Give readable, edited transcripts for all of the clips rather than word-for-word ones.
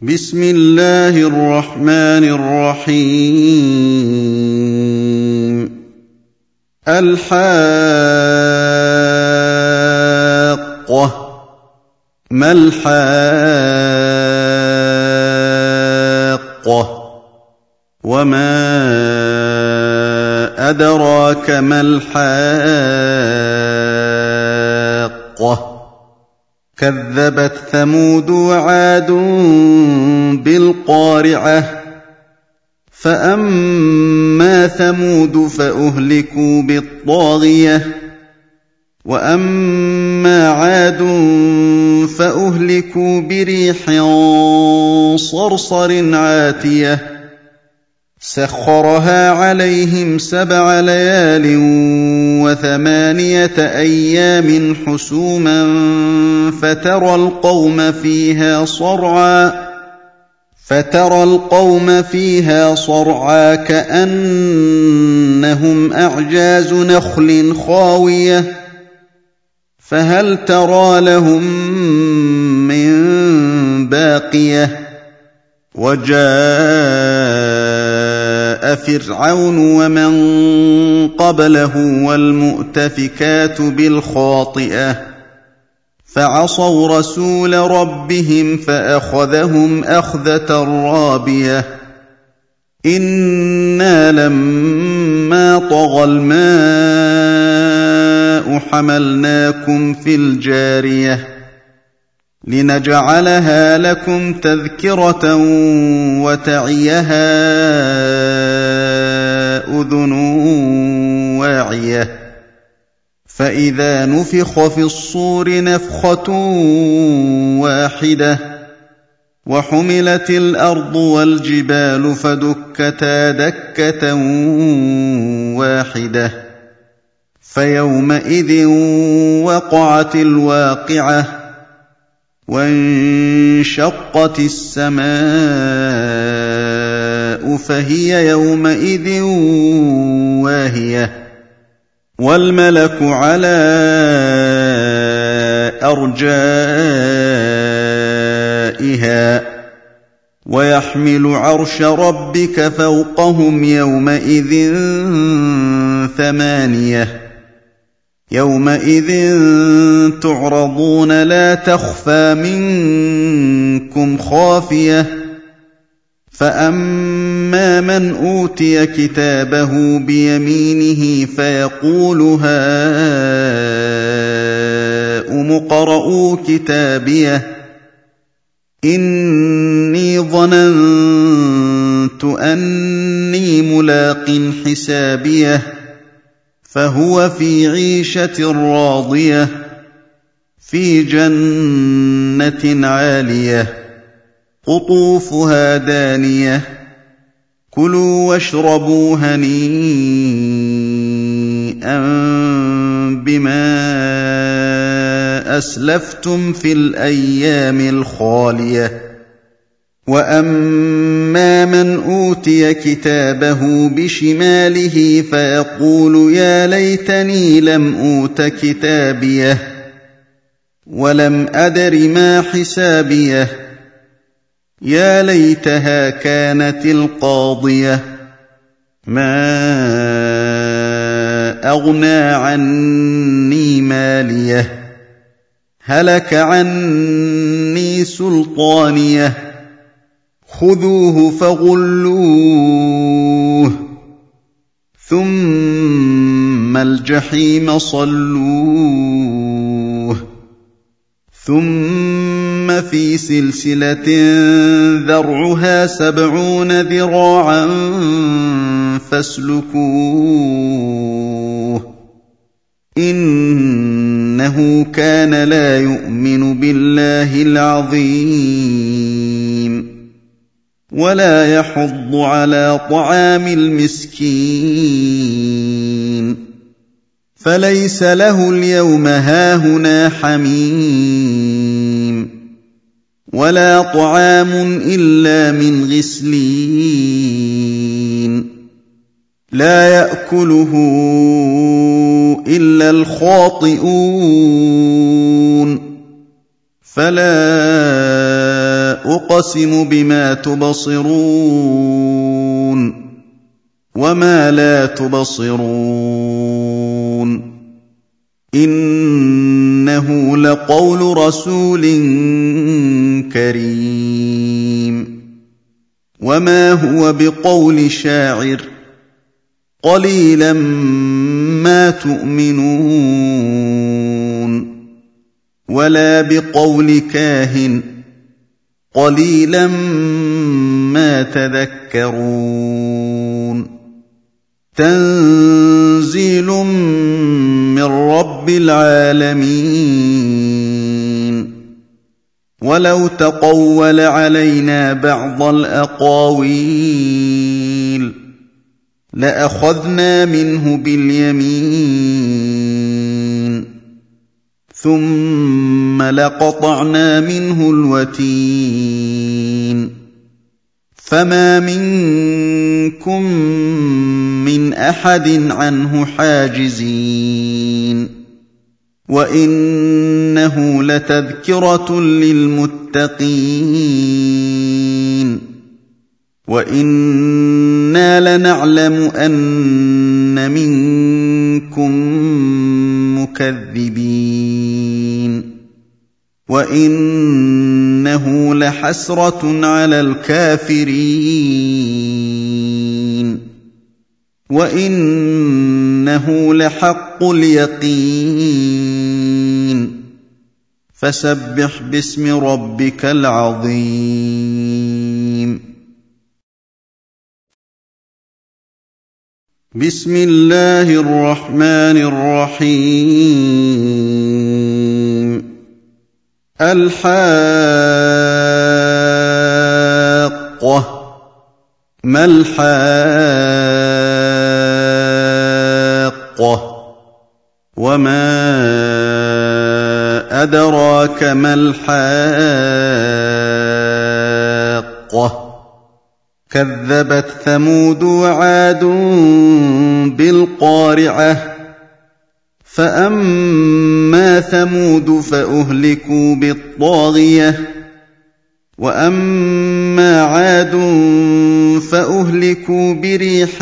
بسم الله الرحمن الرحيم الحاقة ما الحاقة وما أدراك ما الحاقة كذبت ثمود وعاد بالقارعة فأما ثمود فأهلكوا بالطاغية وأما عاد فأهلكوا بريح صرصر عاتية سخرها عليهم 7 ليال و8 أيام حسوما فترى القوم فيها صرعى كأنهم أعجاز نخل خاوية فهل ترى لهم من باقية وجاء فرعون ومن قبله والمؤتفكات بالخاطئة فعصوا رسول ربهم فأخذهم أخذة رابية إنا لما طغى الماء حملناكم في الجارية لنجعلها لكم تذكرة وتعيها أذن واعية فإذا نفخ في الصور نفخة واحدة وحملت الأرض والجبال فدكتا دكة واحدة فيومئذ وقعت الواقعة وانشقت السماء فهي يومئذ واهية والملك على أرجائها ويحمل عرش ربك فوقهم يومئذ 8 يومئذ تعرضون لا تخفى منكم خافية فأما من أوتي كتابه بيمينه فيقول هاؤم اقرءوا كتابيه إني ظننت أني ملاق حسابيه فهو في عيشة راضية في جنة عالية قطوفها دانية كلوا واشربوا هنيئا بما أسلفتم في الأيام الخالية وأما من أوتي كتابه بشماله فيقول يا ليتني لم أوت كتابيه ولم أدر ما حسابيه يا ليتها كانت القاضية ما أغنى عني ماليه هلك عني سلطانيه خذوه فغلوه ثم الجحيم صلوه ثم في سلسلة ذرعها 70 ذراعا فاسلكوه إنه كان لا يؤمن بالله العظيم ولا يحض على طعام المسكين فليس له اليوم هاهنا حميم ولا طعام إلا من غسلين لا يأكله إلا الخاطئون فلا أقسم بما تبصرون وما لا تبصرون إنه لقول رسول كريم وما هو بقول شاعر قليلا ما تؤمنون ولا بقول كاهن قليلا ما تذكرون تنزيل من رب العالمين ولو تقول علينا بعض الأقاويل لأخذنا منه باليمين ثم لقطعنا منه الوتين فما منكم من أحد عنه حاجزين وإنه لتذكرة للمتقين وإنا لنعلم أن منكم مكذبين وإنه لحسرة على الكافرين وإنه لحق اليقين فسبح باسم ربك العظيم بسم الله الرحمن الرحيم الحاقة ما الحاقة وما أدراك ما الحاقة كذبت ثمود وعاد بالقارعة فأما ثمود فأهلكوا بالطاغية وأما عاد فأهلكوا بريح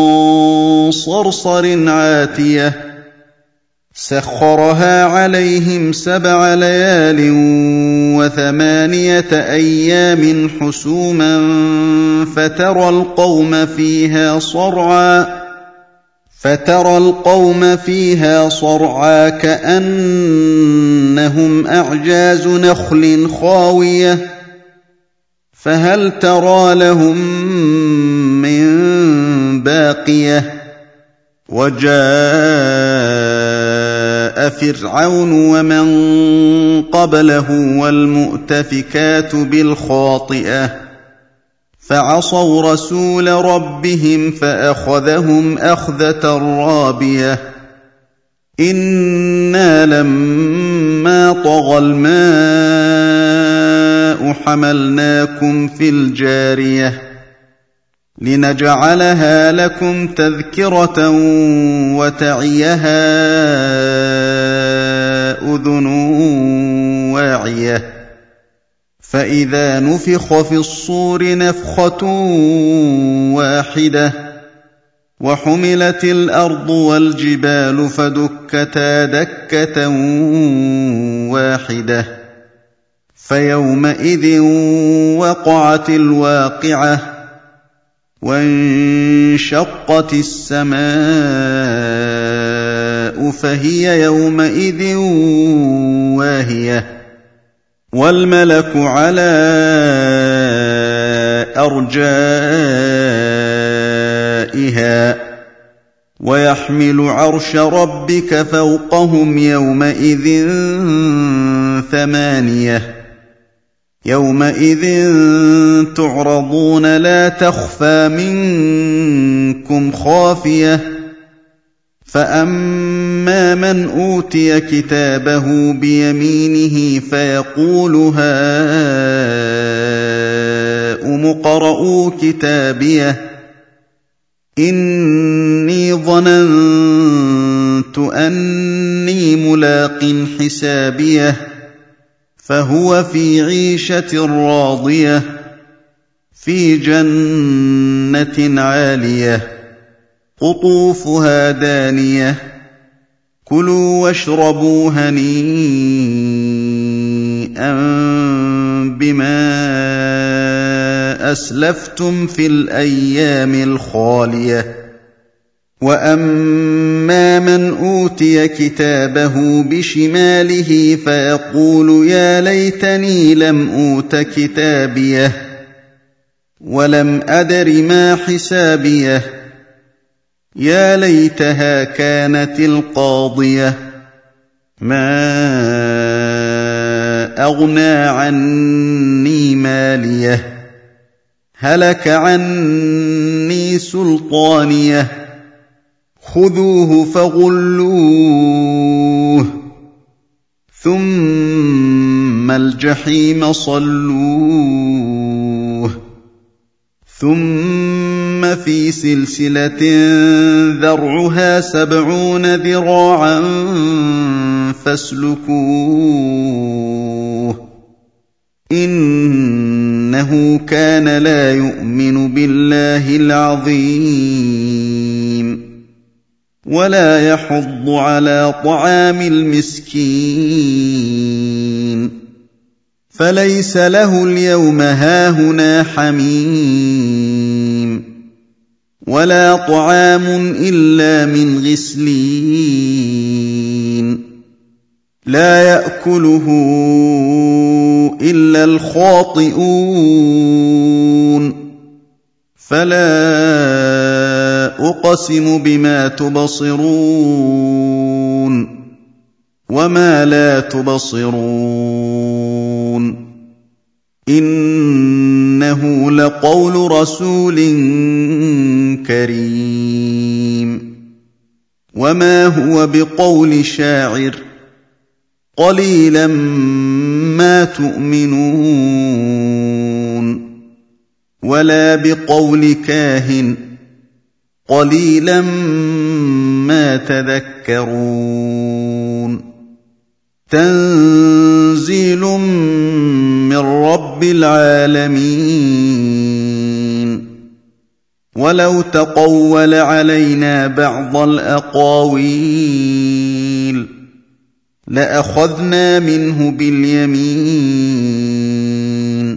صرصر عاتية سخرها عليهم 7 ليال و8 أيام حسوما فترى القوم فيها صرعا كأنهم أعجاز نخل خاوية فهل ترى لهم من باقية وجاء فرعون ومن قبله والمؤتفكات بالخاطئة فعصوا رسول ربهم فأخذهم أخذة رابية إنا لما طغى الماء حملناكم في الجارية لنجعلها لكم تذكرة وتعيها أذن واعية فإذا نفخ في الصور نفخة واحدة وحملت الأرض والجبال فدكتا دكة واحدة فيومئذ وقعت الواقعة وانشقت السماء فهي يومئذ واهية والملك على أرجائها ويحمل عرش ربك فوقهم يومئذ 8 يومئذ تعرضون لا تخفى منكم خافية فأما من أوتي كتابه بيمينه فيقول هاؤم اقرءوا كتابيه إني ظننت أني ملاق حسابيه فهو في عيشة راضية في جنة عالية قطوفها دانية كلوا واشربوا هنيئا بما أسلفتم في الأيام الخالية وأما من أوتي كتابه بشماله فيقول يا ليتني لم أوت كتابيه ولم أدر ما حسابيه يا ليتها كانت القاضية ما أغنى عني ماليه هلك عني سلطانيه خذوه فغلوه ثم الجحيم صلوه ثم في سلسلة ذرعها 70 ذراعا فاسلكوه إنه كان لا يؤمن بالله العظيم ولا يحض على طعام المسكين فليس له اليوم هاهنا حميم ولا طعام إلا من غسلين لا يأكله إلا الخاطئون فلا أقسم بما تبصرون وما لا تبصرون إنه لقول رسول كريم وما هو بقول شاعر قليلا ما تؤمنون ولا بقول كاهن قليلا ما تذكرون تنزيل من رب العالمين ولو تقول علينا بعض الأقاويل لأخذنا منه باليمين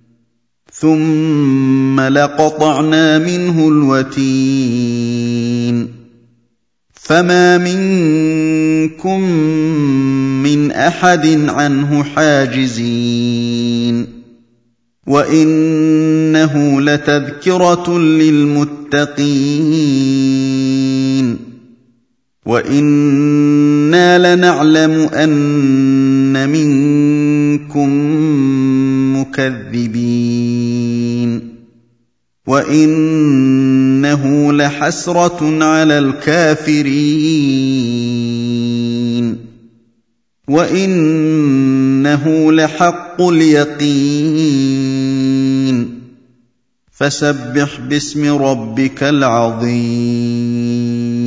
ثم لقطعنا منه الوتين فما منكم من أحد عنه حاجزين وإنه لتذكرة للمتقين وإنا لنعلم أن منكم مكذبين وإنه لحسرة على الكافرين وإنه لحق اليقين فسبح باسم ربك العظيم